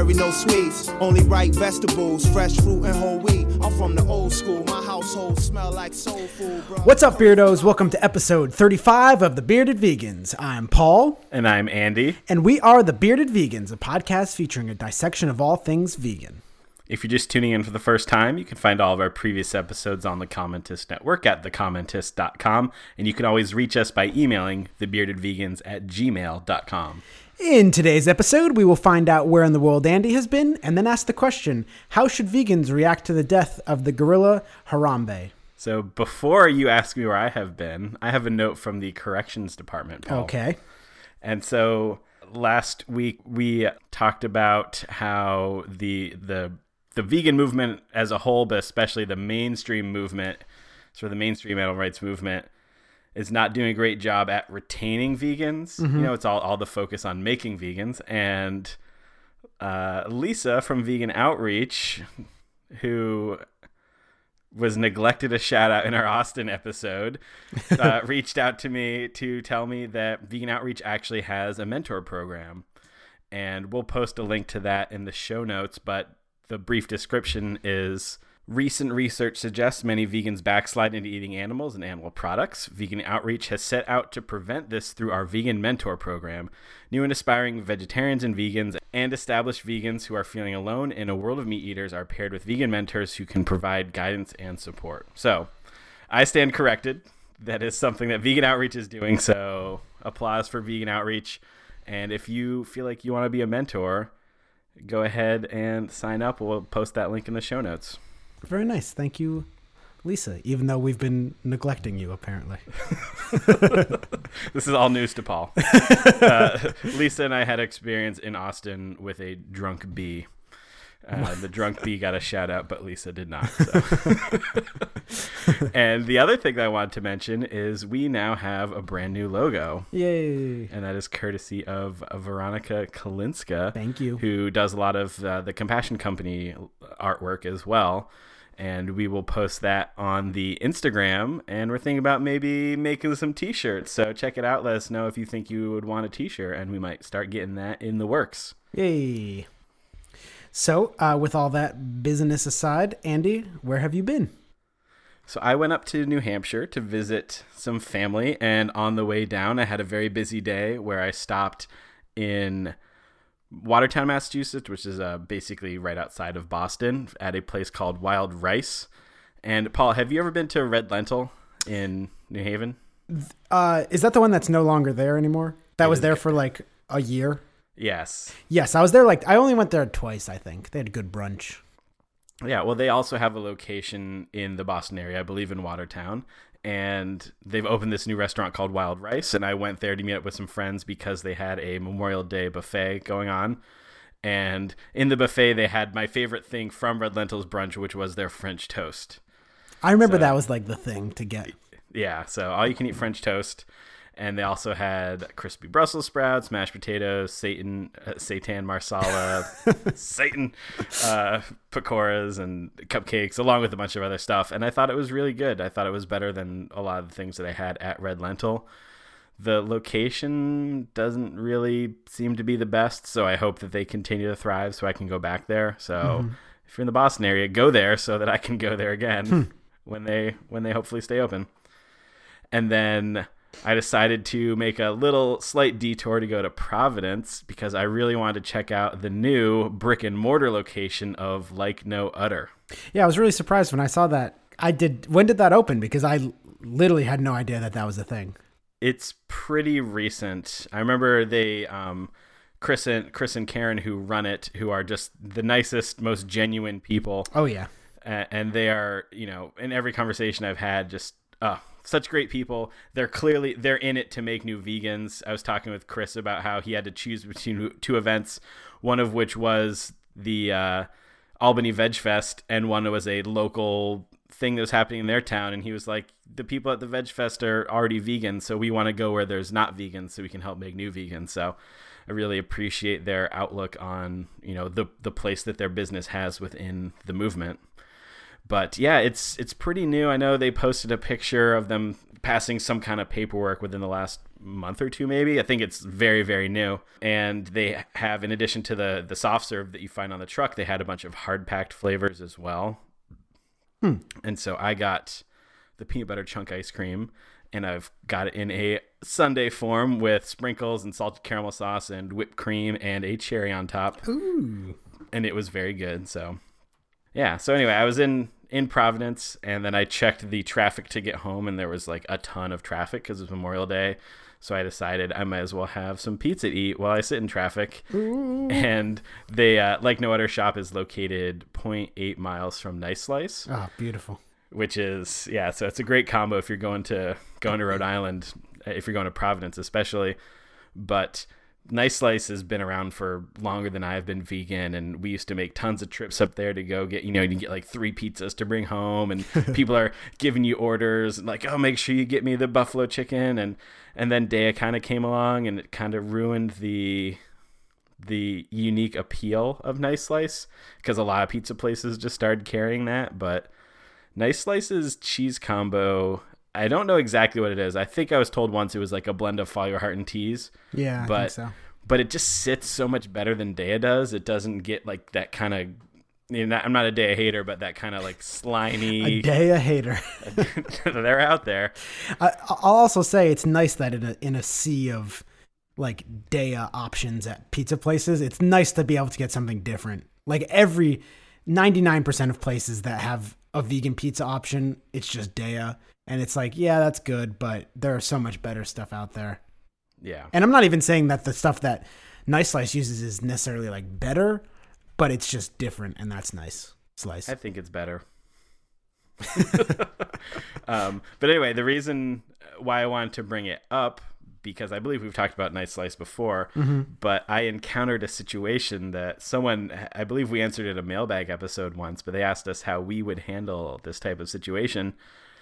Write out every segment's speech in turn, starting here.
carry no sweets. Only right vegetables, fresh fruit and whole wheat. I'm from the old school. My household smell like soul food, bro. What's up, Beardos? Welcome to episode 35 of The Bearded Vegans. I'm Paul. And I'm Andy. And we are The Bearded Vegans, a podcast featuring a dissection of all things vegan. If you're just tuning in for the first time, you can find all of our previous episodes on the Commentist Network at thecommentist.com. And you can always reach us by emailing thebeardedvegans@gmail.com. In today's episode, we will find out where in the world Andy has been, and then ask the question, how should vegans react to the death of the gorilla Harambe? So before you ask me where I have been, I have a note from the corrections department, Paul. Okay. And so last week we talked about how the vegan movement as a whole, but especially the mainstream movement, sort of the mainstream animal rights movement, is not doing a great job at retaining vegans. Mm-hmm. You know, it's all the focus on making vegans. And Lisa from Vegan Outreach, who was neglected a shout out in our Austin episode, reached out to me to tell me that Vegan Outreach actually has a mentor program. And we'll post a link to that in the show notes, but the brief description is: recent research suggests many vegans backslide into eating animals and animal products. Vegan Outreach has set out to prevent this through our Vegan Mentor program. New and aspiring vegetarians and vegans and established vegans who are feeling alone in a world of meat eaters are paired with vegan mentors who can provide guidance and support. So I stand corrected. That is something that Vegan Outreach is doing. So applause for Vegan Outreach. And if you feel like you want to be a mentor, go ahead and sign up. We'll post that link in the show notes. Very nice. Thank you, Lisa, even though we've been neglecting you, apparently. This is all news to Paul. Lisa and I had experience in Austin with a drunk bee. The drunk bee got a shout out, but Lisa did not. So. And the other thing that I wanted to mention is we now have a brand new logo. Yay. And that is courtesy of Veronica Kalinska. Thank you. Who does a lot of the Compassion Company artwork as well. And we will post that on the Instagram. And we're thinking about maybe making some t-shirts. So check it out. Let us know if you think you would want a t-shirt. And we might start getting that in the works. Yay. So, with all that business aside, Andy, where have you been? So I went up to New Hampshire to visit some family, and on the way down, I had a very busy day where I stopped in Watertown, Massachusetts, which is basically right outside of Boston, at a place called Wild Rice. And Paul, have you ever been to Red Lentil in New Haven? Is that the one that's no longer there anymore? That was there for like a year? Yes. Yes, I was there I only went there twice, I think. They had a good brunch. Yeah, well, they also have a location in the Boston area, I believe in Watertown, and they've opened this new restaurant called Wild Rice, and I went there to meet up with some friends because they had a Memorial Day buffet going on, and in the buffet, they had my favorite thing from Red Lentil's brunch, which was their French toast. I remember that was like the thing to get. Yeah, so all you can eat French toast. And they also had crispy Brussels sprouts, mashed potatoes, seitan marsala, pakoras, and cupcakes, along with a bunch of other stuff. And I thought it was really good. I thought it was better than a lot of the things that I had at Red Lentil. The location doesn't really seem to be the best, so I hope that they continue to thrive so I can go back there. So if you're in the Boston area, go there so that I can go there again when they hopefully stay open. And then I decided to make a little slight detour to go to Providence because I really wanted to check out the new brick and mortar location of Like No Udder. Yeah, I was really surprised when I saw that. When did that open? Because I literally had no idea that was a thing. It's pretty recent. I remember they, Chris and Karen who run it, who are just the nicest, most genuine people. Oh, yeah. And they are, in every conversation I've had, just, such great people. They're in it to make new vegans. I was talking with Chris about how he had to choose between two events, one of which was the Albany Veg Fest, and one was a local thing that was happening in their town. And he was like, the people at the Veg Fest are already vegan, so we want to go where there's not vegans so we can help make new vegans. So I really appreciate their outlook on, the place that their business has within the movement. But yeah, it's pretty new. I know they posted a picture of them passing some kind of paperwork within the last month or two, maybe. I think it's very, very new. And they have, in addition to the soft serve that you find on the truck, they had a bunch of hard packed flavors as well. And so I got the peanut butter chunk ice cream, and I've got it in a sundae form with sprinkles and salted caramel sauce and whipped cream and a cherry on top. Ooh. And it was very good. So yeah. So anyway, I was in Providence, and then I checked the traffic to get home, and there was like a ton of traffic because it was Memorial Day. So I decided I might as well have some pizza to eat while I sit in traffic. Ooh. And they, Like No Other Shop, is located 0.8 miles from Nice Slice. Oh, beautiful. Which is, yeah, so it's a great combo if you're going to Rhode Island, if you're going to Providence especially. But Nice Slice has been around for longer than I've been vegan, and we used to make tons of trips up there to go get, you get like 3 pizzas to bring home, and people are giving you orders and like, oh, make sure you get me the buffalo chicken, and then Daya kind of came along, and it kind of ruined the unique appeal of Nice Slice, because a lot of pizza places just started carrying that. But Nice Slice's cheese combo, I don't know exactly what it is. I think I was told once it was like a blend of Follow Your Heart and Tease. Yeah, I think so. But it just sits so much better than Daya does. It doesn't get like that kind of, I'm not a Daya hater, but that kind of like slimy. A Daya hater. They're out there. I'll also say it's nice that in a sea of like Daya options at pizza places, it's nice to be able to get something different. Like 99% of places that have a vegan pizza option, it's just Daya. And it's like, yeah, that's good, but there are so much better stuff out there. Yeah. And I'm not even saying that the stuff that Nice Slice uses is necessarily like better, but it's just different, and that's Nice Slice. I think it's better. But anyway, the reason why I wanted to bring it up, because I believe we've talked about Nice Slice before, but I encountered a situation that someone, I believe we answered in a mailbag episode once, but they asked us how we would handle this type of situation.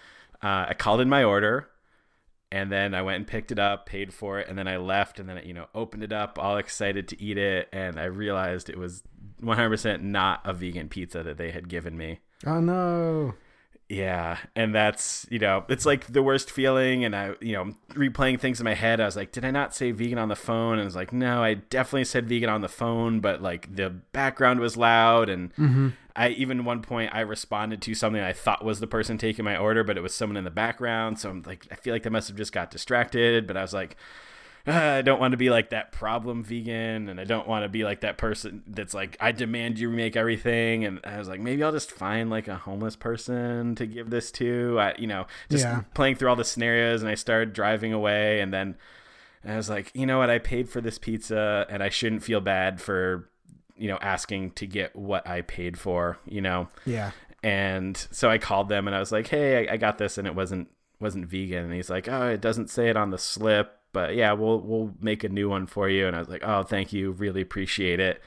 I called in my order, and then I went and picked it up, paid for it, and then I left, and then opened it up, all excited to eat it, and I realized it was 100% not a vegan pizza that they had given me. Oh no. Yeah, and that's, it's like the worst feeling, and I, replaying things in my head, I was like, did I not say vegan on the phone? And I was like, no, I definitely said vegan on the phone, but like the background was loud, and I even one point I responded to something I thought was the person taking my order, but it was someone in the background, so I'm like, I feel like they must have just got distracted, but I was like, I don't want to be like that problem vegan, and I don't want to be like that person that's like, I demand you remake everything. And I was like, maybe I'll just find like a homeless person to give this to. Playing through all the scenarios, and I started driving away, and then I was like, you know what, I paid for this pizza, and I shouldn't feel bad for asking to get what I paid for. Yeah. And so I called them, and I was like, hey, I got this, and it wasn't vegan. And he's like, oh, it doesn't say it on the slip, but yeah, we'll make a new one for you. And I was like, oh, thank you. Really appreciate it.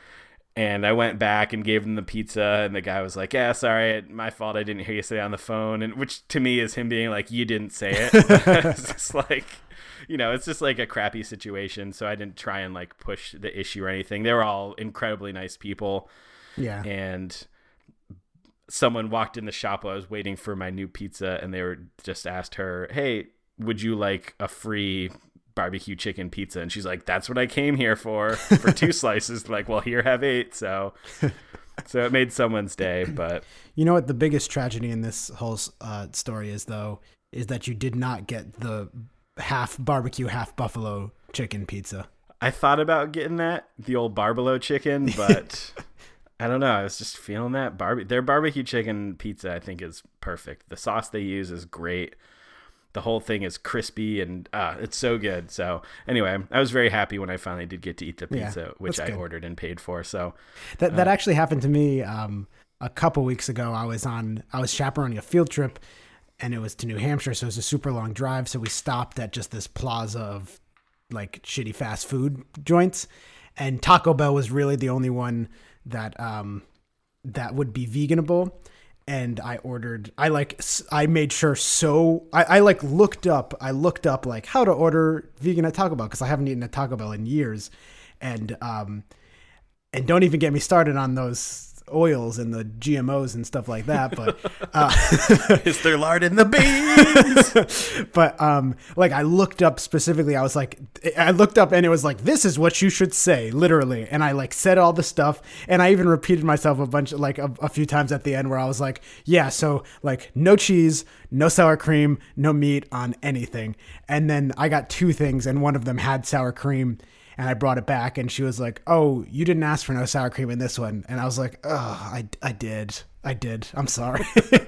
And I went back and gave him the pizza, and the guy was like, yeah, sorry, my fault. I didn't hear you say it on the phone. And which to me is him being like, you didn't say it. It's just like, it's just like a crappy situation. So I didn't try and like push the issue or anything. They were all incredibly nice people. Yeah. And someone walked in the shop while I was waiting for my new pizza, and they were just asked her, hey, would you like a free barbecue chicken pizza? And she's like, that's what I came here for 2 slices. Like, well, here, have 8. So it made someone's day. But you know what the biggest tragedy in this whole story is, though, is that you did not get the half barbecue, half buffalo chicken pizza. I thought about getting the old Barbalo chicken, but I don't know. I was just feeling that their barbecue chicken pizza, I think, is perfect. The sauce they use is great. The whole thing is crispy, and it's so good. So anyway, I was very happy when I finally did get to eat the pizza, which I ordered and paid for. So that actually happened to me a couple weeks ago. I was chaperoning a field trip, and it was to New Hampshire, so it was a super long drive. So we stopped at just this plaza of like shitty fast food joints, and Taco Bell was really the only one that would be veganable. And I looked up like how to order vegan at Taco Bell, because I haven't eaten at Taco Bell in years. And don't even get me started on those oils and the GMOs and stuff like that. But is there lard in the beans? But like I looked up specifically, I looked up and it was like, this is what you should say, literally. And I like said all the stuff, and I even repeated myself a few times at the end where I was like, yeah, so like no cheese, no sour cream, no meat on anything. And then I got 2 things, and one of them had sour cream. And I brought it back, and she was like, "Oh, you didn't ask for no sour cream in this one." And I was like, "Oh, I did. I'm sorry."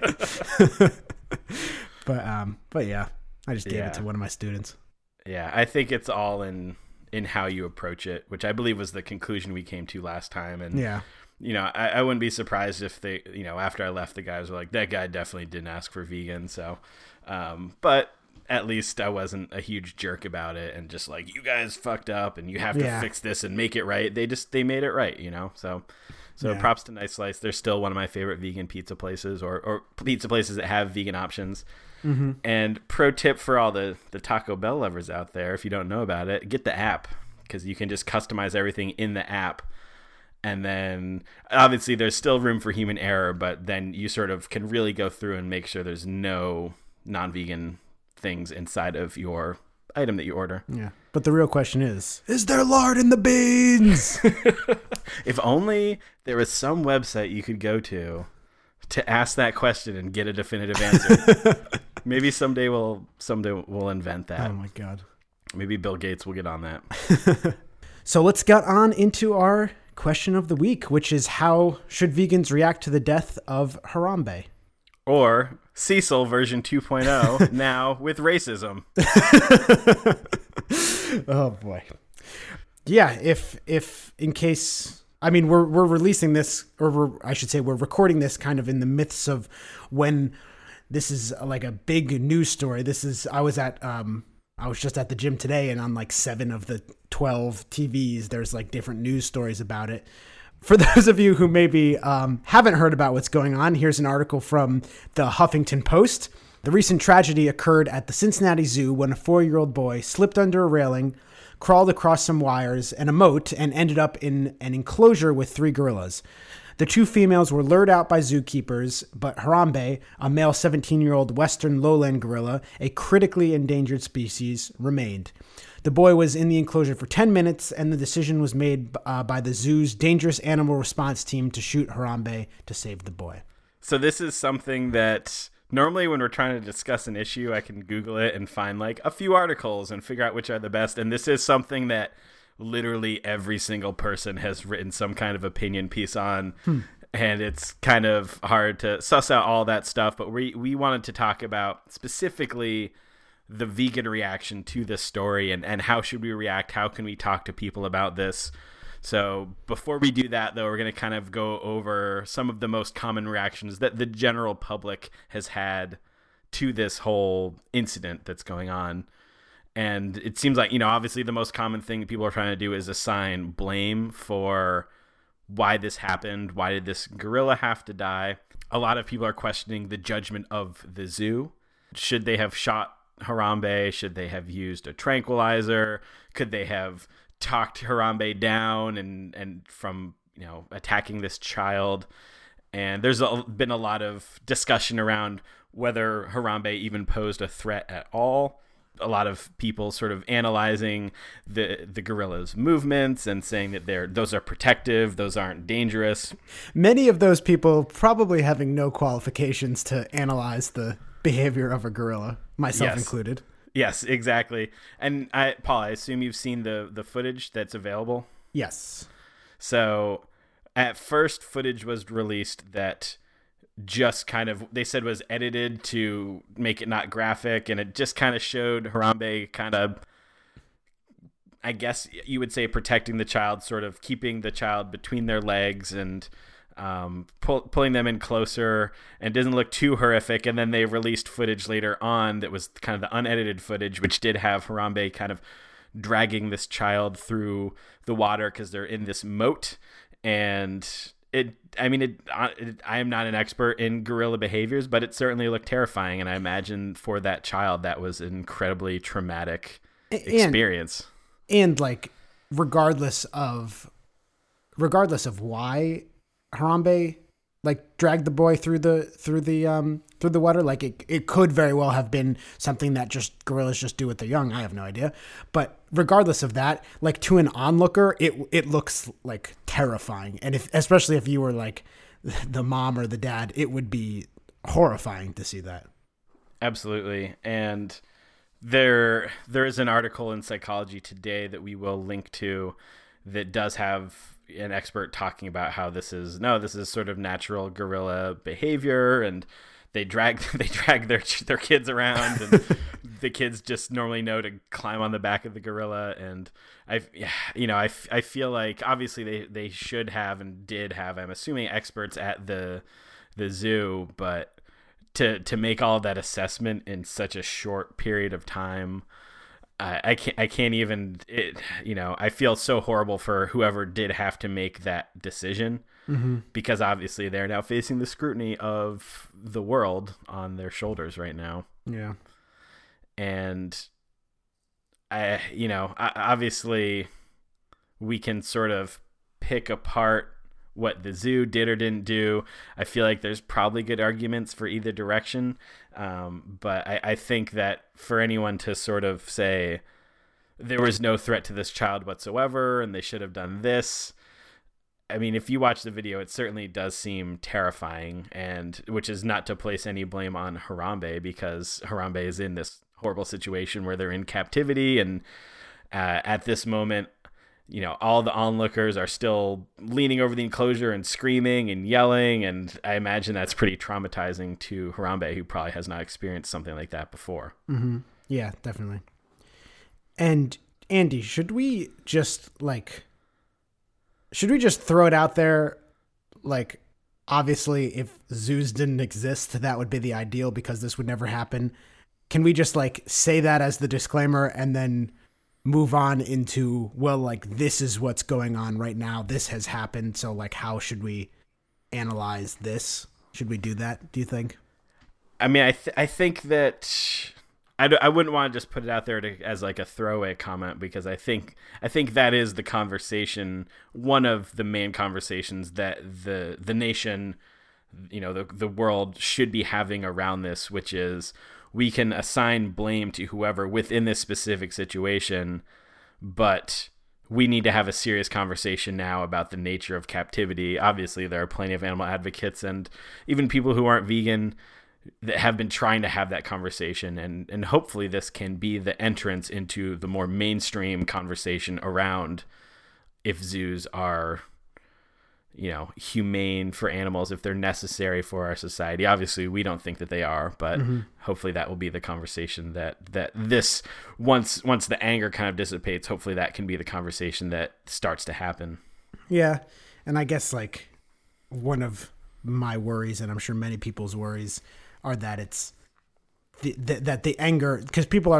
But yeah, I just gave it to one of my students. Yeah, I think it's all in how you approach it, which I believe was the conclusion we came to last time. And yeah, you know, I wouldn't be surprised if they, you know, after I left, the guys were like, "That guy definitely didn't ask for vegan." So, but at least I wasn't a huge jerk about it and just like, you guys fucked up and you have to fix this and make it right. They made it right, you know? So props to Nice Slice. They're still one of my favorite vegan pizza places or pizza places that have vegan options. Mm-hmm. And pro tip for all the Taco Bell lovers out there, if you don't know about it, get the app, because you can just customize everything in the app. And then obviously there's still room for human error, but then you sort of can really go through and make sure there's no non-vegan things inside of your item that you order. Yeah. But the real question is there lard in the beans? If only there was some website you could go to ask that question and get a definitive answer. Maybe someday we'll invent that. Oh my God. Maybe Bill Gates will get on that. So let's get on into our question of the week, which is, how should vegans react to the death of Harambe? Or Cecil version 2.0, now with racism. Oh boy. Yeah, if in case, I mean, we're releasing this, or we're recording this kind of in the midst of when this is like a big news story. I was just at the gym today, and on like 7 of the 12 TVs, there's like different news stories about it. For those of you who maybe haven't heard about what's going on, here's an article from the Huffington Post. The recent tragedy occurred at the Cincinnati Zoo when a 4-year-old boy slipped under a railing, crawled across some wires and a moat, and ended up in an enclosure with 3 gorillas. The 2 females were lured out by zookeepers, but Harambe, a male 17-year-old western lowland gorilla, a critically endangered species, remained. The boy was in the enclosure for 10 minutes, and the decision was made by the zoo's dangerous animal response team to shoot Harambe to save the boy. So this is something that normally when we're trying to discuss an issue, I can Google it and find like a few articles and figure out which are the best. And this is something that literally every single person has written some kind of opinion piece on. And it's kind of hard to suss out all that stuff. But we wanted to talk about specifically the vegan reaction to this story and how should we react? How can we talk to people about this? So before we do that, though, we're going to kind of go over some of the most common reactions that the general public has had to this whole incident that's going on. And it seems like, you know, obviously the most common thing that people are trying to do is assign blame for why this happened. Why did this gorilla have to die? A lot of people are questioning the judgment of the zoo. Should they have shot Harambe? Should they have used a tranquilizer? Could they have talked Harambe down and from, you know, attacking this child? And there's been a lot of discussion around whether Harambe even posed a threat at all. A lot of people sort of analyzing the gorilla's movements and saying that those are protective, those aren't dangerous. Many of those people probably having no qualifications to analyze the behavior of a gorilla, myself included. Yes, exactly. And Paul, I assume you've seen the footage that's available? Yes. So at first, footage was released that just kind of, they said was edited to make it not graphic, and it just kind of showed Harambe kind of, I guess you would say, protecting the child, sort of keeping the child between their legs and pulling them in closer, and doesn't look too horrific. And then they released footage later on that was kind of the unedited footage, which did have Harambe kind of dragging this child through the water because they're in this moat. And I am not an expert in gorilla behaviors, but it certainly looked terrifying. And I imagine for that child, that was an incredibly traumatic experience. And like, regardless of why Harambe like dragged the boy through the water? Like it could very well have been something that just gorillas just do with their young. I have no idea. But regardless of that, like to an onlooker, it looks like terrifying. And especially if you were like the mom or the dad, it would be horrifying to see that. Absolutely. And there is an article in Psychology Today that we will link to that does have an expert talking about how this is sort of natural gorilla behavior, and they drag their kids around, and the kids just normally know to climb on the back of the gorilla. And I feel like obviously they should have and did have, I'm assuming, experts at the zoo, but to make all of that assessment in such a short period of time, I can't even. I feel so horrible for whoever did have to make that decision, because obviously they're now facing the scrutiny of the world on their shoulders right now. Yeah, and obviously we can sort of pick apart what the zoo did or didn't do. I feel like there's probably good arguments for either direction. But I think that for anyone to sort of say there was no threat to this child whatsoever and they should have done this, I mean, if you watch the video, it certainly does seem terrifying, and which is not to place any blame on Harambe, because Harambe is in this horrible situation where they're in captivity, and at this moment, all the onlookers are still leaning over the enclosure and screaming and yelling. And I imagine that's pretty traumatizing to Harambe, who probably has not experienced something like that before. Mm-hmm. Yeah, definitely. And Andy, should we just throw it out there? Like, obviously if zoos didn't exist, that would be the ideal, because this would never happen. Can we just say that as the disclaimer and then move on into, well, this is what's going on right now. This has happened. So how should we analyze this? Should we do that, do you think? I mean, I think that I wouldn't want to just put it out there as a throwaway comment, because I think that is the conversation, one of the main conversations that the nation, the world should be having around this, which is, we can assign blame to whoever within this specific situation, but we need to have a serious conversation now about the nature of captivity. Obviously, there are plenty of animal advocates and even people who aren't vegan that have been trying to have that conversation, and hopefully this can be the entrance into the more mainstream conversation around if zoos are humane for animals, if they're necessary for our society. Obviously, we don't think that they are, but hopefully that will be the conversation that this, once the anger kind of dissipates, hopefully that can be the conversation that starts to happen. Yeah. And I guess one of my worries, and I'm sure many people's worries, are that it's that the anger, because people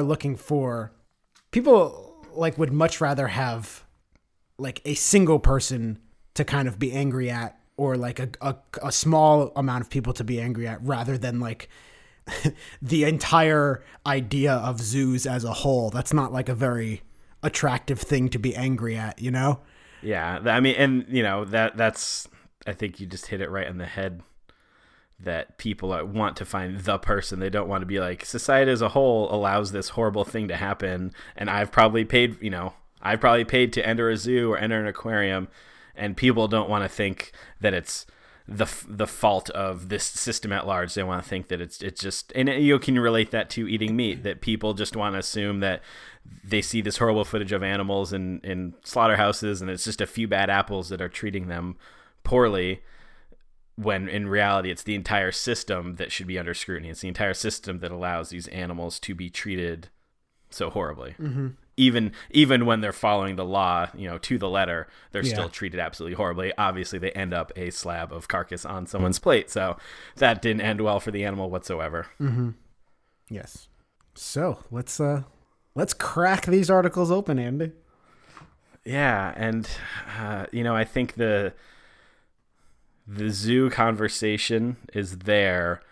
would much rather have a single person to kind of be angry at, or a small amount of people to be angry at, rather than the entire idea of zoos as a whole. That's not a very attractive thing to be angry at, Yeah, I mean, and that's, I think you just hit it right on the head, that people want to find the person. They don't want to be society as a whole allows this horrible thing to happen, and I've probably paid to enter a zoo or enter an aquarium. And people don't want to think that it's the fault of this system at large. They want to think that it's just, and you can relate that to eating meat, that people just want to assume that they see this horrible footage of animals in slaughterhouses, and it's just a few bad apples that are treating them poorly, when in reality it's the entire system that should be under scrutiny. It's the entire system that allows these animals to be treated so horribly. Mm-hmm. Even when they're following the law, to the letter, they're still treated absolutely horribly. Obviously, they end up a slab of carcass on someone's plate, so that didn't end well for the animal whatsoever. Mm-hmm. Yes. So let's crack these articles open, Andy. Yeah, and I think the zoo conversation is there.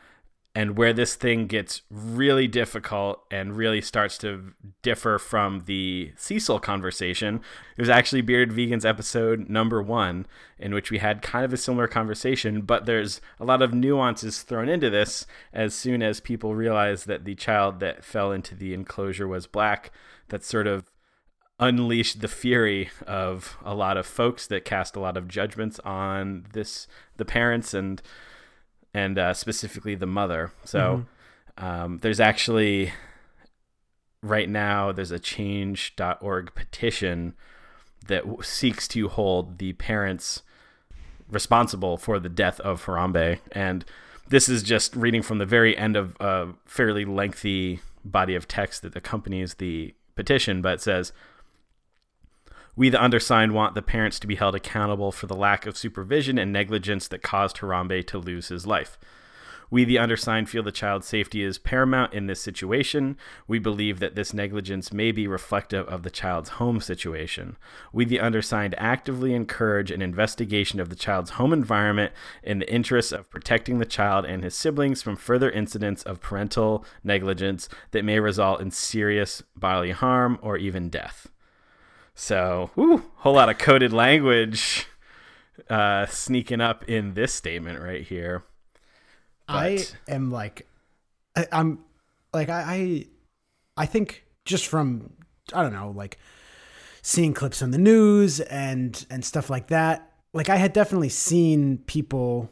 And where this thing gets really difficult and really starts to differ from the Cecil conversation, it was actually Bearded Vegans episode number 1, in which we had kind of a similar conversation, but there's a lot of nuances thrown into this as soon as people realize that the child that fell into the enclosure was black. That sort of unleashed the fury of a lot of folks that cast a lot of judgments on the parents and specifically the mother. So there's actually, right now, there's a change.org petition that seeks to hold the parents responsible for the death of Harambe. And this is just reading from the very end of a fairly lengthy body of text that accompanies the petition, but it says, "We, the undersigned, want the parents to be held accountable for the lack of supervision and negligence that caused Harambe to lose his life. We, the undersigned, feel the child's safety is paramount in this situation. We believe that this negligence may be reflective of the child's home situation. We, the undersigned, actively encourage an investigation of the child's home environment in the interest of protecting the child and his siblings from further incidents of parental negligence that may result in serious bodily harm or even death." So, whole lot of coded language sneaking up in this statement right here. But I'm like, I think just from, I don't know, like seeing clips on the news and stuff like that, like I had definitely seen people,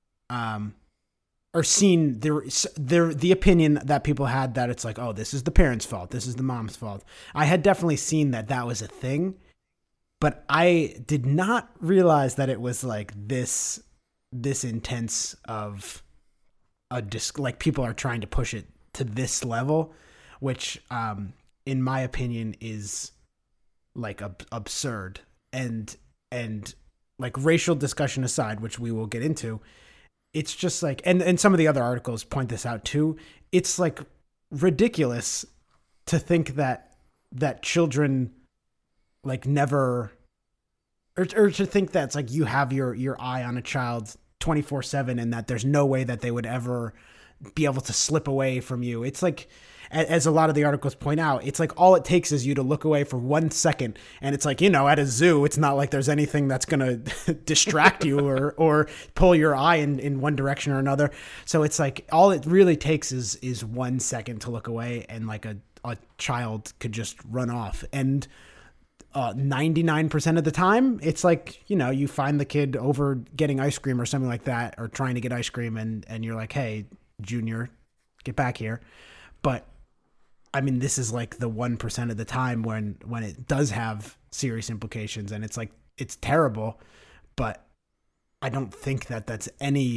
or seen the opinion that people had that it's like, oh, this is the parents' fault, this is the mom's fault. I had definitely seen that was a thing, but I did not realize that it was like this intense of like people are trying to push it to this level, which in my opinion is like absurd. And like racial discussion aside, which we will get into, it's just like, and some of the other articles point this out too, it's like ridiculous to think that children like never, or to think that it's like you have your eye on a child 24/7 and that there's no way that they would ever be able to slip away from you. It's like, as a lot of the articles point out, it's like all it takes is you to look away for 1 second, and it's like, at a zoo, it's not like there's anything that's going to distract you or pull your eye in one direction or another. So it's like all it really takes is 1 second to look away, and like a child could just run off. And 99% of the time, it's like, you find the kid over getting ice cream or something like that, or trying to get ice cream, and you're like, hey, Junior, get back here. But I mean, this is like the 1% of the time when it does have serious implications, and it's like, it's terrible. But I don't think personally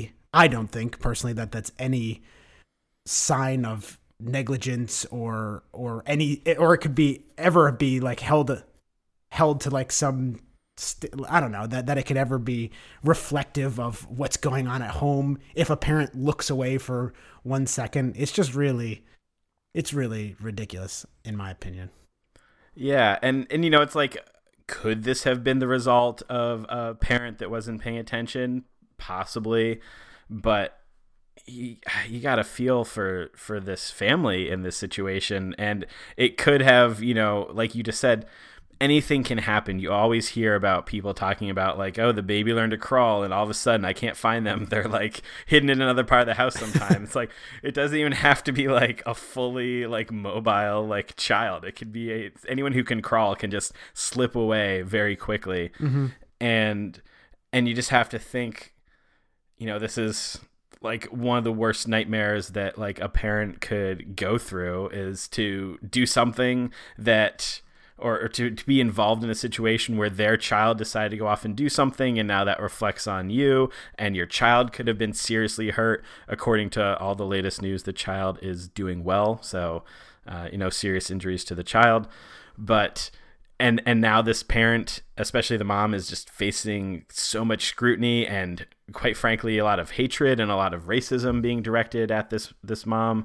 that that's any sign of negligence or it could be like held to like some, I don't know, that it could ever be reflective of what's going on at home. If a parent looks away for 1 second, it's really ridiculous in my opinion. Yeah. And it's like, could this have been the result of a parent that wasn't paying attention? Possibly. But you got to feel for this family in this situation. And it could have, like you just said, anything can happen. You always hear about people talking about like, oh, the baby learned to crawl, and all of a sudden I can't find them. They're like hidden in another part of the house sometimes. It's like, it doesn't even have to be like a fully like mobile like child. It could be anyone who can crawl can just slip away very quickly. Mm-hmm. And you just have to think, this is like one of the worst nightmares that like a parent could go through, is to do something that, or to be involved in a situation where their child decided to go off and do something, and now that reflects on you, and your child could have been seriously hurt. According to all the latest news, the child is doing well, so serious injuries to the child, but and now this parent, especially the mom, is just facing so much scrutiny and, quite frankly, a lot of hatred and a lot of racism being directed at this mom,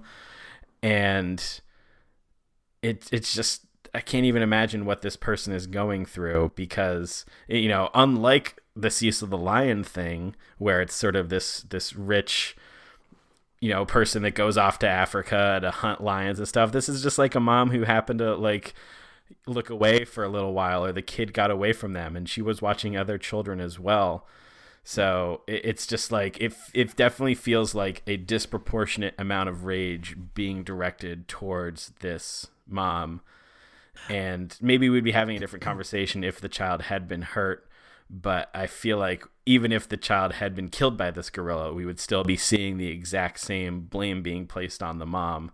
and it's just, I can't even imagine what this person is going through, because, unlike the Cecil the Lion thing, where it's sort of this rich person that goes off to Africa to hunt lions and stuff. This is just like a mom who happened to like look away for a little while, or the kid got away from them and she was watching other children as well. So it's just like it definitely feels like a disproportionate amount of rage being directed towards this mom. And maybe we'd be having a different conversation if the child had been hurt. But I feel like even if the child had been killed by this gorilla, we would still be seeing the exact same blame being placed on the mom.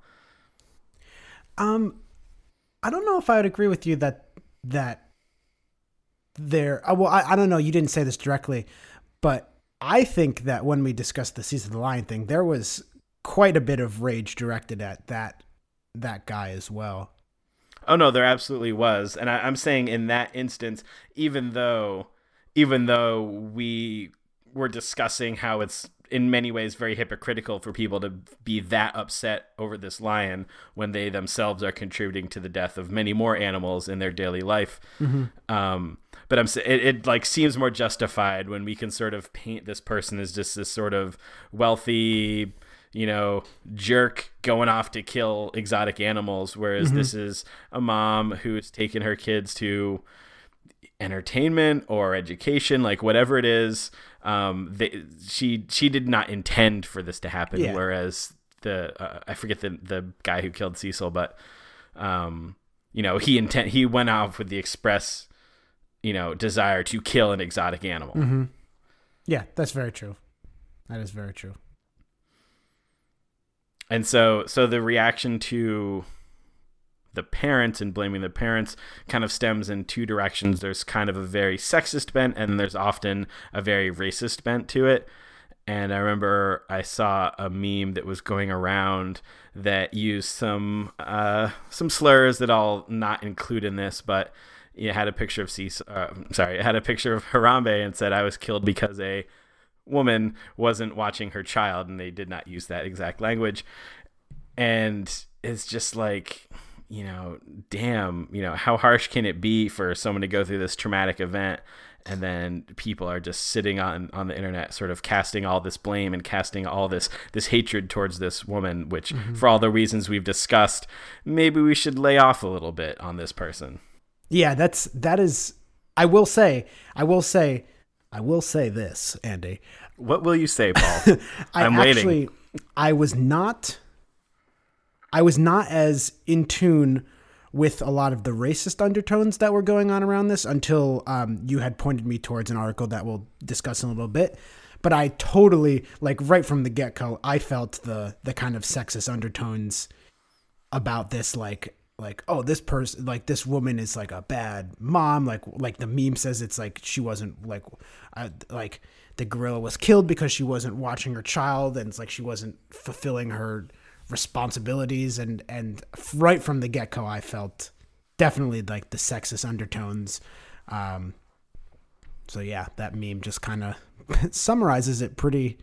I don't know if I would agree with you that there. Well, I don't know. You didn't say this directly, but I think that when we discussed the Season of the Lion thing, there was quite a bit of rage directed at that guy as well. Oh no, there absolutely was, and I'm saying in that instance, even though we were discussing how it's in many ways very hypocritical for people to be that upset over this lion when they themselves are contributing to the death of many more animals in their daily life. Mm-hmm. But it like seems more justified when we can sort of paint this person as just this sort of wealthy, jerk going off to kill exotic animals, whereas mm-hmm. this is a mom who's taken her kids to entertainment or education, like whatever it is. She did not intend for this to happen. Yeah. Whereas I forget the guy who killed Cecil, but he went off with the express desire to kill an exotic animal. Mm-hmm. Yeah, that's very true. That is very true. And so the reaction to the parents and blaming the parents kind of stems in two directions. There's kind of a very sexist bent, and there's often a very racist bent to it. And I remember I saw a meme that was going around that used some slurs that I'll not include in this, but it had a picture of it had a picture of Harambe and said, "I was killed because a woman wasn't watching her child," and they did not use that exact language. And it's just like, damn, how harsh can it be for someone to go through this traumatic event, and then people are just sitting on the internet sort of casting all this blame and casting all this hatred towards this woman, which mm-hmm. for all the reasons we've discussed, maybe we should lay off a little bit on this person. Yeah, that is, I will say this, Andy. What will you say, Paul? I'm waiting. I was not as in tune with a lot of the racist undertones that were going on around this until you had pointed me towards an article that we'll discuss in a little bit. But I totally, like right from the get-go, I felt the kind of sexist undertones about this, like, oh, this person, like this woman is like a bad mom. Like the meme says, it's like she wasn't like the gorilla was killed because she wasn't watching her child, and it's like she wasn't fulfilling her responsibilities. And right from the get-go, I felt definitely like the sexist undertones. So yeah, that meme just kind of summarizes it pretty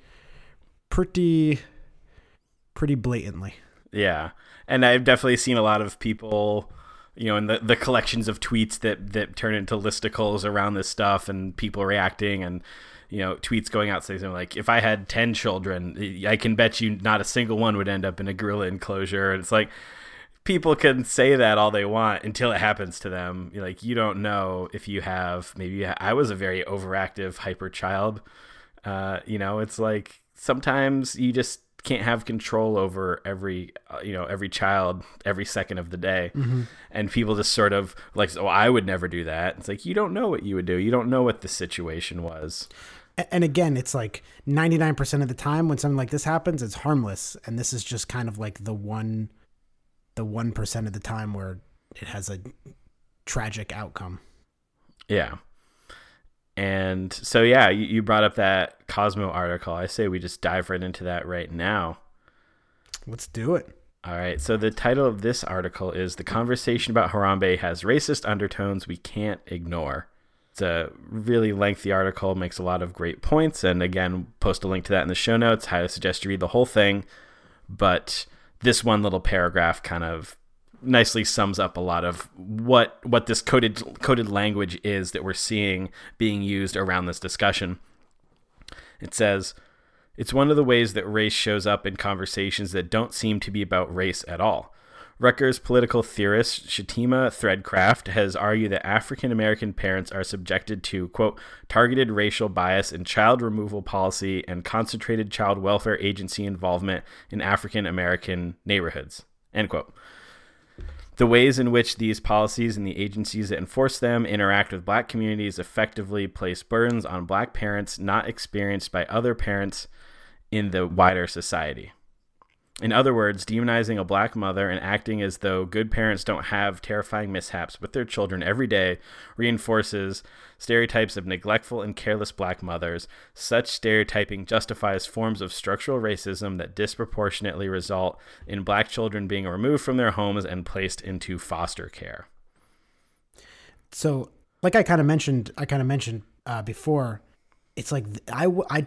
blatantly. Yeah. And I've definitely seen a lot of people, in the collections of tweets that turn into listicles around this stuff, and people reacting, and, tweets going out saying like, if I had 10 children, I can bet you not a single one would end up in a gorilla enclosure. And it's like, people can say that all they want until it happens to them. Like, you don't know if you have, I was a very overactive, hyper child. It's like, sometimes you just can't have control over every child every second of the day. Mm-hmm. And people just sort of like, oh, I would never do that. It's like, you don't know what you would do. You don't know what the situation was. And again, it's like 99% of the time when something like this happens, it's harmless. And this is just kind of like the 1% of the time where it has a tragic outcome. Yeah. And so, yeah, you brought up that Cosmo article. I say we just dive right into that right now. Let's do it. All right. So the title of this article is "The Conversation About Harambe Has Racist Undertones We Can't Ignore." It's a really lengthy article, makes a lot of great points. And again, post a link to that in the show notes. Highly suggest you read the whole thing. But this one little paragraph kind of nicely sums up a lot of what this coded language is that we're seeing being used around this discussion. It says, It's one of the ways that race shows up in conversations that don't seem to be about race at all. Rutgers political theorist Shatima Threadcraft has argued that African American parents are subjected to, quote, targeted racial bias in child removal policy and concentrated child welfare agency involvement in African American neighborhoods, end quote. The ways in which these policies and the agencies that enforce them interact with Black communities effectively place burdens on Black parents not experienced by other parents in the wider society. In other words, demonizing a Black mother and acting as though good parents don't have terrifying mishaps with their children every day reinforces stereotypes of neglectful and careless Black mothers. Such stereotyping justifies forms of structural racism that disproportionately result in Black children being removed from their homes and placed into foster care. So, like I kind of mentioned before, it's like I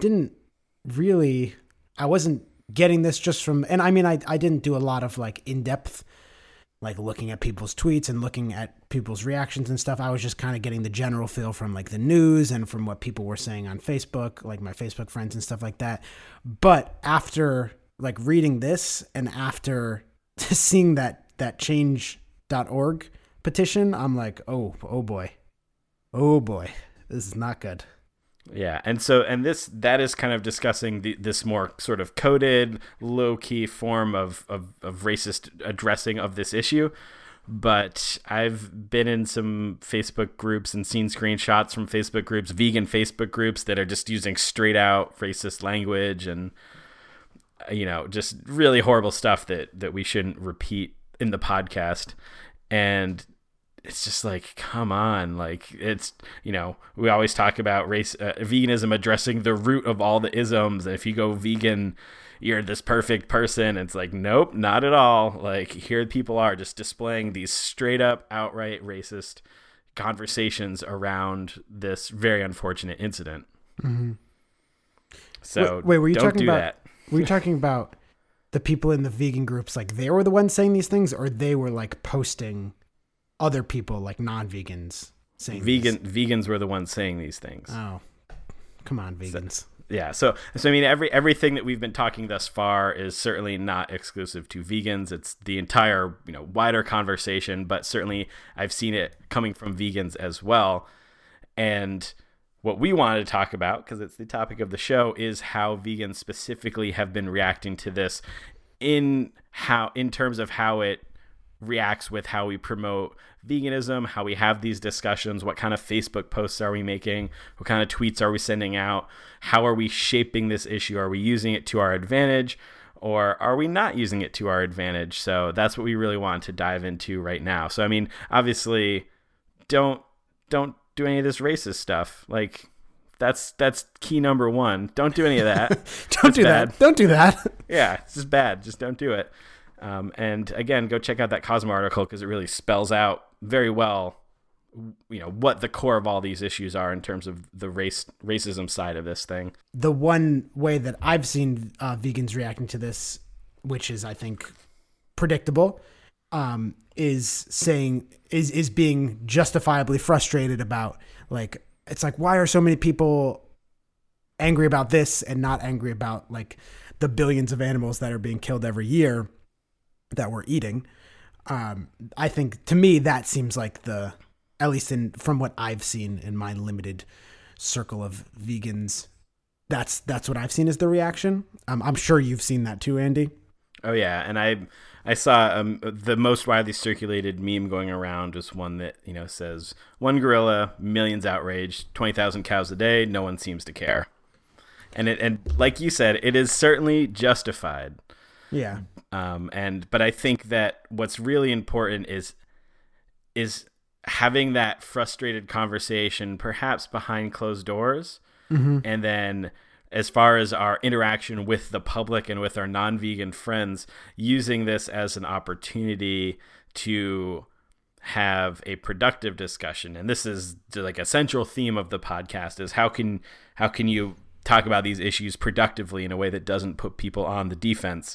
wasn't getting this just from, and I mean, I didn't do a lot of like in-depth, like looking at people's tweets and looking at people's reactions and stuff. I was just kind of getting the general feel from like the news and from what people were saying on Facebook, like my Facebook friends and stuff like that. But after like reading this and after seeing that change.org petition, I'm like, oh boy, this is not good. Yeah, and that is kind of discussing this more sort of coded, low-key form of racist addressing of this issue. But I've been in some Facebook groups and seen screenshots from Facebook groups, vegan Facebook groups that are just using straight out racist language and, you know, just really horrible stuff that we shouldn't repeat in the podcast. And it's just like, come on, like, it's, you know, we always talk about veganism addressing the root of all the isms. And if you go vegan, you're this perfect person. It's like, nope, not at all. Like, here people are just displaying these straight up, outright racist conversations around this very unfortunate incident. Mm-hmm. So wait, were you don't talking do about that. Were you talking about the people in the vegan groups, like they were the ones saying these things, or they were like posting other people, like non-vegans, saying vegans were the ones saying these things? Oh, come on, vegans. So I mean, everything that we've been talking thus far is certainly not exclusive to vegans. It's the entire, you know, wider conversation, but certainly I've seen it coming from vegans as well. And what we wanted to talk about, because it's the topic of the show, is how vegans specifically have been reacting to this in terms of how it reacts with how we promote veganism, how we have these discussions, what kind of Facebook posts are we making, what kind of tweets are we sending out, how are we shaping this issue, are we using it to our advantage, or are we not using it to our advantage? So that's what we really want to dive into right now. So I mean, obviously, don't do any of this racist stuff. Like, that's key number one. Don't do any of that. Don't do that. Yeah, it's just bad. Just don't do it. And again, go check out that Cosmo article because it really spells out very well, you know, what the core of all these issues are in terms of the racism side of this thing. The one way that I've seen vegans reacting to this, which is, I think, predictable, is being justifiably frustrated about, like, it's like, why are so many people angry about this and not angry about like the billions of animals that are being killed every year that we're eating? I think, to me, that seems like at least from what I've seen in my limited circle of vegans, that's what I've seen as the reaction. I'm sure you've seen that too, Andy. Oh yeah, and I saw the most widely circulated meme going around was one that, you know, says, one gorilla, millions outraged, 20,000 cows a day, no one seems to care. And like you said, it is certainly justified. Yeah. But I think that what's really important is having that frustrated conversation, perhaps behind closed doors. Mm-hmm. And then as far as our interaction with the public and with our non-vegan friends, using this as an opportunity to have a productive discussion. And this is like a central theme of the podcast, is how can you talk about these issues productively in a way that doesn't put people on the defense.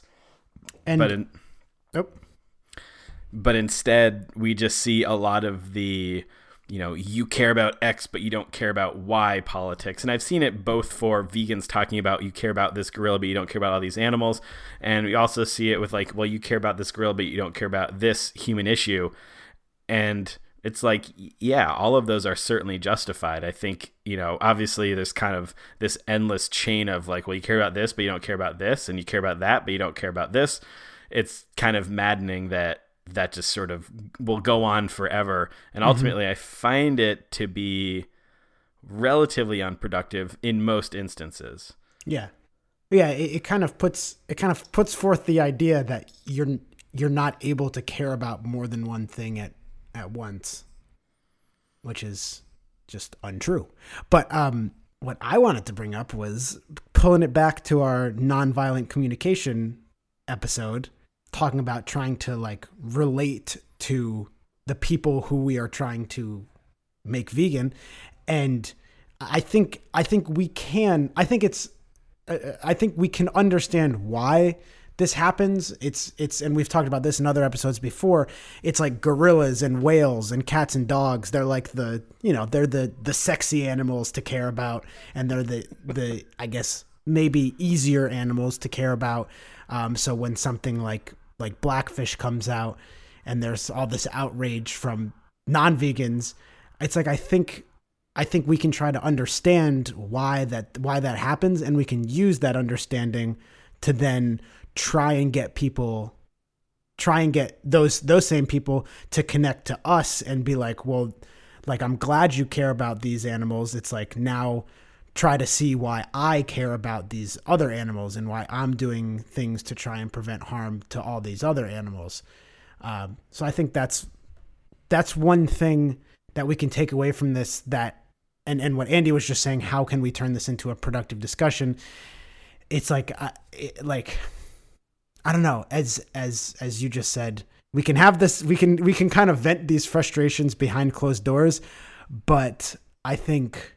But instead, we just see a lot of the you care about X, but you don't care about Y politics. And I've seen it both for vegans talking about you care about this gorilla, but you don't care about all these animals. And we also see it with like, well, you care about this gorilla, but you don't care about this human issue. And it's like, yeah, all of those are certainly justified. I think, obviously there's kind of this endless chain of like, well, you care about this, but you don't care about this, and you care about that, but you don't care about this. It's kind of maddening that just sort of will go on forever. And ultimately, I find it to be relatively unproductive in most instances. Yeah. Yeah. It kind of puts forth the idea that you're not able to care about more than one thing at once, which is just untrue. But what I wanted to bring up was pulling it back to our nonviolent communication episode, talking about trying to like relate to the people who we are trying to make vegan. And I think we can understand why this happens. It's and we've talked about this in other episodes before. It's like gorillas and whales and cats and dogs. They're like they're the sexy animals to care about, and they're the I guess maybe easier animals to care about. So when something like Blackfish comes out and there's all this outrage from non-vegans, it's like I think we can try to understand why that happens, and we can use that understanding to then try and get those same people to connect to us and be like, well, like, I'm glad you care about these animals. It's like, now try to see why I care about these other animals and why I'm doing things to try and prevent harm to all these other animals. So I think that's one thing that we can take away from this, and what Andy was just saying, how can we turn this into a productive discussion? It's like, I don't know, as you just said, we can have this, we can kind of vent these frustrations behind closed doors, but I think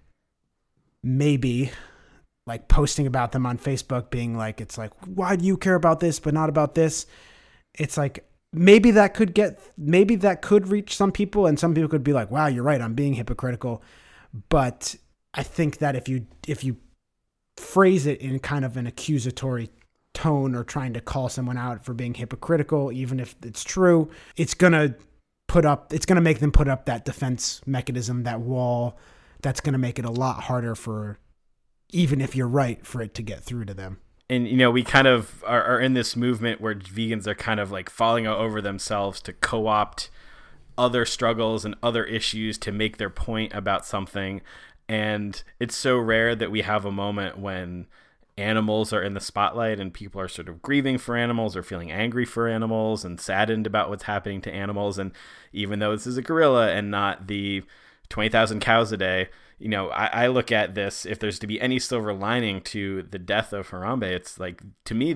maybe like posting about them on Facebook, being like, it's like, why do you care about this but not about this? It's like, maybe that could reach some people, and some people could be like, wow, you're right, I'm being hypocritical. But I think that if you phrase it in kind of an accusatory tone, or trying to call someone out for being hypocritical, even if it's true, it's going to make them put up that defense mechanism, that wall, that's going to make it a lot harder for, even if you're right, for it to get through to them. And, we kind of are in this movement where vegans are kind of like falling over themselves to co-opt other struggles and other issues to make their point about something. And it's so rare that we have a moment when animals are in the spotlight and people are sort of grieving for animals or feeling angry for animals and saddened about what's happening to animals. And even though this is a gorilla and not the 20,000 cows a day, I look at this, if there's to be any silver lining to the death of Harambe, it's like, to me,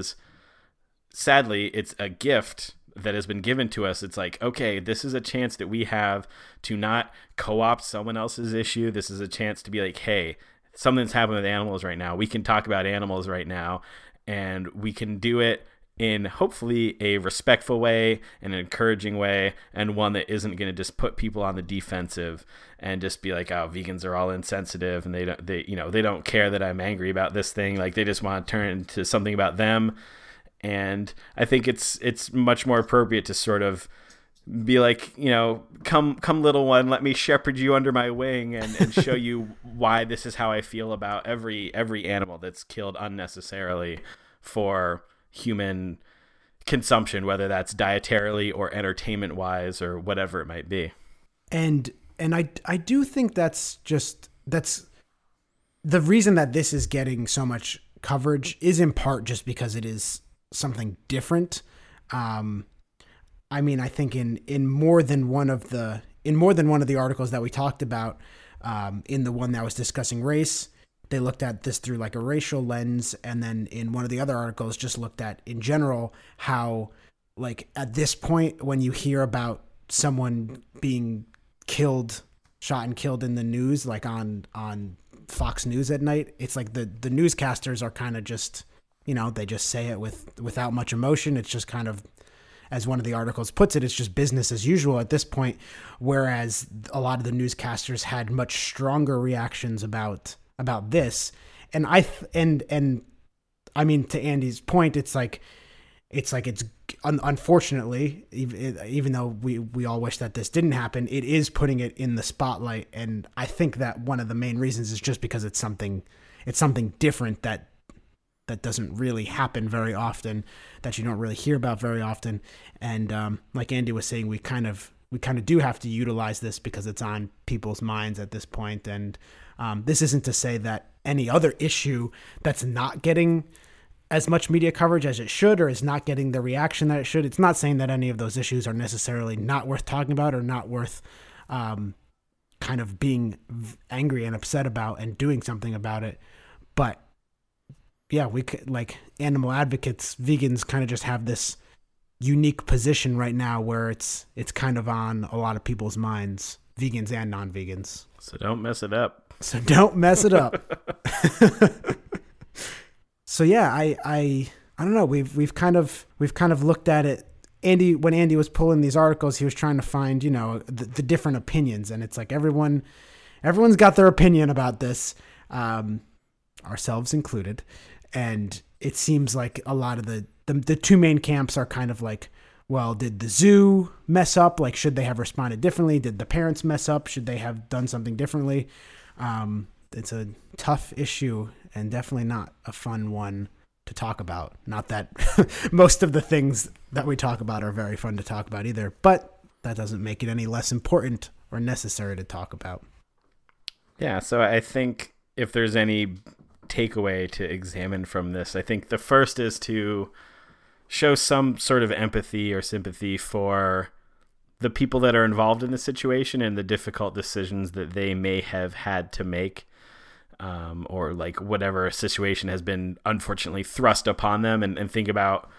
sadly, it's a gift that has been given to us. It's like, okay, this is a chance that we have to not co-opt someone else's issue. This is a chance to be like, hey, something's happening with animals right now. We can talk about animals right now, and we can do it in hopefully a respectful way, an encouraging way, and one that isn't going to just put people on the defensive and just be like, oh, vegans are all insensitive and they don't care that I'm angry about this thing. Like, they just want to turn it into something about them. And I think it's much more appropriate to sort of be like, come little one, let me shepherd you under my wing and show you why this is how I feel about every animal that's killed unnecessarily for human consumption, whether that's dietarily or entertainment wise or whatever it might be. And I do think that's the reason that this is getting so much coverage is in part just because it is something different. I mean, I think in more than one of the articles that we talked about, in the one that was discussing race, they looked at this through like a racial lens. And then in one of the other articles just looked at in general, how like at this point, when you hear about someone being shot and killed in the news, like on Fox News at night, it's like the newscasters are kind of just, they just say it without much emotion. It's just kind of, as one of the articles puts it, it's just business as usual at this point. Whereas a lot of the newscasters had much stronger reactions about this. And I mean, to Andy's point, it's unfortunately, even though we all wish that this didn't happen, it is putting it in the spotlight. And I think that one of the main reasons is just because it's something different that doesn't really happen very often, that you don't really hear about very often. And like Andy was saying, we kind of do have to utilize this because it's on people's minds at this point. And this isn't to say that any other issue that's not getting as much media coverage as it should, or is not getting the reaction that it should. It's not saying that any of those issues are necessarily not worth talking about or not worth kind of being angry and upset about and doing something about it. But yeah, we could, like animal advocates, vegans kind of just have this unique position right now where it's kind of on a lot of people's minds, vegans and non-vegans. So don't mess it up. So yeah, I don't know. We've kind of looked at it. When Andy was pulling these articles, he was trying to find, the different opinions, and it's like everyone's got their opinion about this, ourselves included. And it seems like a lot of the two main camps are kind of like, well, did the zoo mess up? Like, should they have responded differently? Did the parents mess up? Should they have done something differently? It's a tough issue and definitely not a fun one to talk about. Not that most of the things that we talk about are very fun to talk about either, but that doesn't make it any less important or necessary to talk about. Yeah, so I think if there's any takeaway to examine from this, I think the first is to show some sort of empathy or sympathy for the people that are involved in the situation and the difficult decisions that they may have had to make, or like whatever situation has been unfortunately thrust upon them, and think about,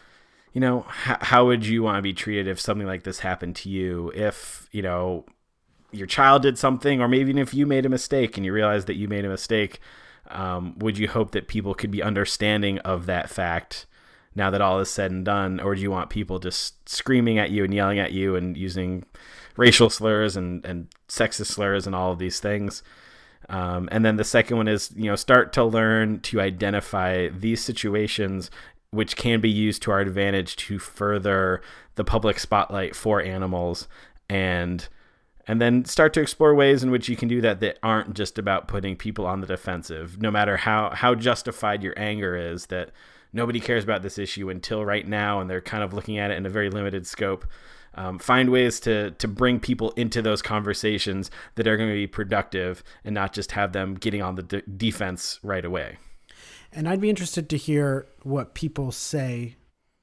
how would you want to be treated if something like this happened to you? If, your child did something, or maybe even if you made a mistake and you realize that you made a mistake, would you hope that people could be understanding of that fact now that all is said and done? Or do you want people just screaming at you and yelling at you and using racial slurs and sexist slurs and all of these things? And then the second one is, start to learn to identify these situations which can be used to our advantage to further the public spotlight for animals, and then start to explore ways in which you can do that aren't just about putting people on the defensive, no matter how justified your anger is, that nobody cares about this issue until right now, and they're kind of looking at it in a very limited scope. Find ways to bring people into those conversations that are going to be productive and not just have them getting on the defense right away. And I'd be interested to hear what people say,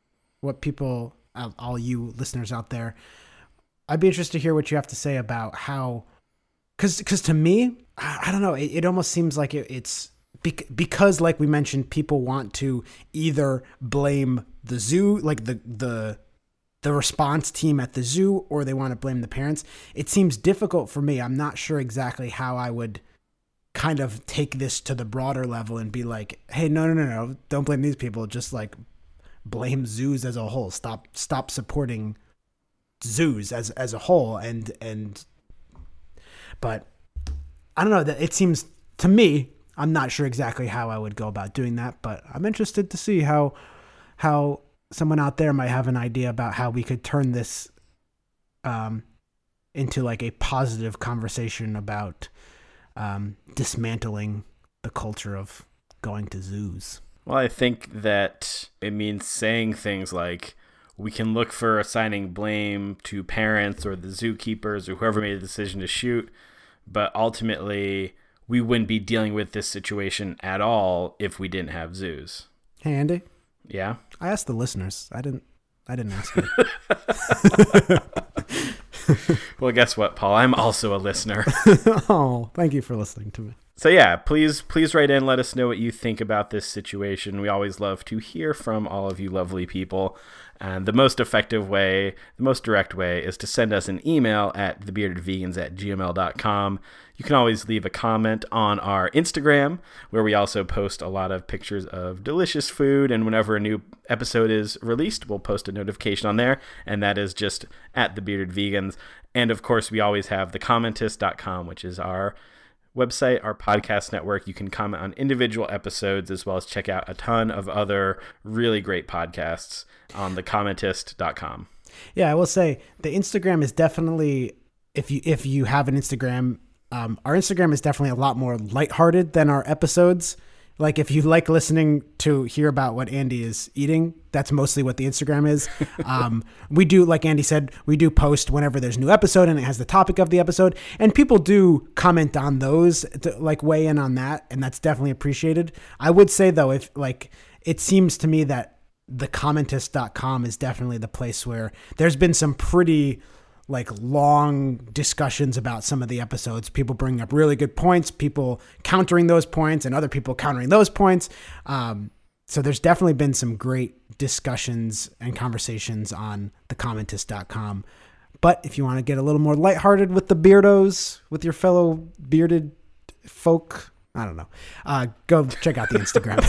all you listeners out there, I'd be interested to hear what you have to say about how, because to me, I don't know, it almost seems like it's because, like we mentioned, people want to either blame the zoo, like the response team at the zoo, or they want to blame the parents. It seems difficult for me. I'm not sure exactly how I would kind of take this to the broader level and be like, hey, no, don't blame these people. Just like blame zoos as a whole. Stop supporting zoos as a whole. But I don't know, that it seems to me, I'm not sure exactly how I would go about doing that, but I'm interested to see how someone out there might have an idea about how we could turn this into like a positive conversation about dismantling the culture of going to zoos. Well, I think that it means saying things like, we can look for assigning blame to parents or the zookeepers or whoever made the decision to shoot, but ultimately we wouldn't be dealing with this situation at all if we didn't have zoos. Hey, Andy. Yeah? I asked the listeners. I didn't ask you. Well, guess what, Paul? I'm also a listener. Oh, thank you for listening to me. So yeah, please write in. Let us know what you think about this situation. We always love to hear from all of you lovely people. And the most effective way, the most direct way, is to send us an email at thebeardedvegans@gmail.com. You can always leave a comment on our Instagram, where we also post a lot of pictures of delicious food. And whenever a new episode is released, we'll post a notification on there. And that is just at thebeardedvegans. And of course, we always have thecommentist.com, which is our website, our podcast network. You can comment on individual episodes as well as check out a ton of other really great podcasts on thecommentist.com. Yeah, I will say the Instagram is definitely, if you have an Instagram, our Instagram is definitely a lot more lighthearted than our episodes. Like if you like listening to hear about what Andy is eating, that's mostly what the Instagram is. We do, like Andy said, we do post whenever there's a new episode and it has the topic of the episode, and people do comment on those to like weigh in on that. And that's definitely appreciated. I would say though, if like, it seems to me that thecommentist.com is definitely the place where there's been some pretty like long discussions about some of the episodes. People bring up really good points, people countering those points, and other people countering those points. So there's definitely been some great discussions and conversations on thecommentist.com. But if you want to get a little more lighthearted with the beardos, with your fellow bearded folk, I don't know, go check out the Instagram.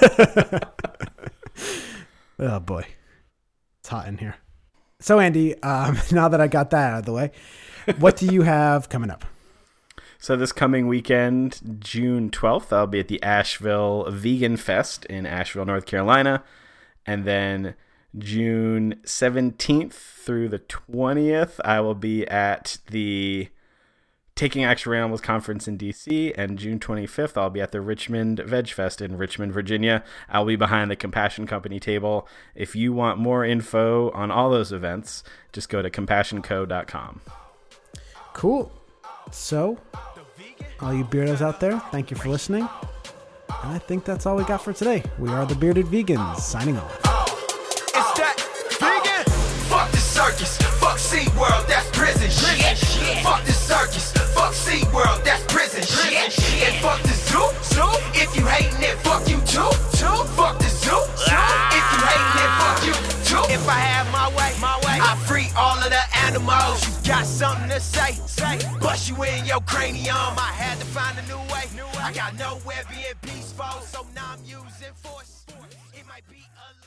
Oh boy, it's hot in here. So Andy, now that I got that out of the way, what do you have coming up? So this coming weekend, June 12th, I'll be at the Asheville Vegan Fest in Asheville, North Carolina. And then June 17th through the 20th, I will be at the Taking Action for Animals Conference in D.C. And June 25th, I'll be at the Richmond Veg Fest in Richmond, Virginia. I'll be behind the Compassion Company table. If you want more info on all those events, just go to compassionco.com. Cool. So, all you beardos out there, thank you for listening. And I think that's all we got for today. We are the Bearded Vegans, signing off. It's that vegan. Fuck the circus. Fuck SeaWorld, that's prison shit. Fuck the circus. Fuck SeaWorld, that's prison shit. And fuck the zoo. If you hating it, fuck you too. Fuck the zoo. If you hating it, fuck you too. If I have my way, I free all of the animals. You got something to say. Bust you in your cranium. I had to find a new way. I got nowhere being peaceful, so now I'm using force. It might be a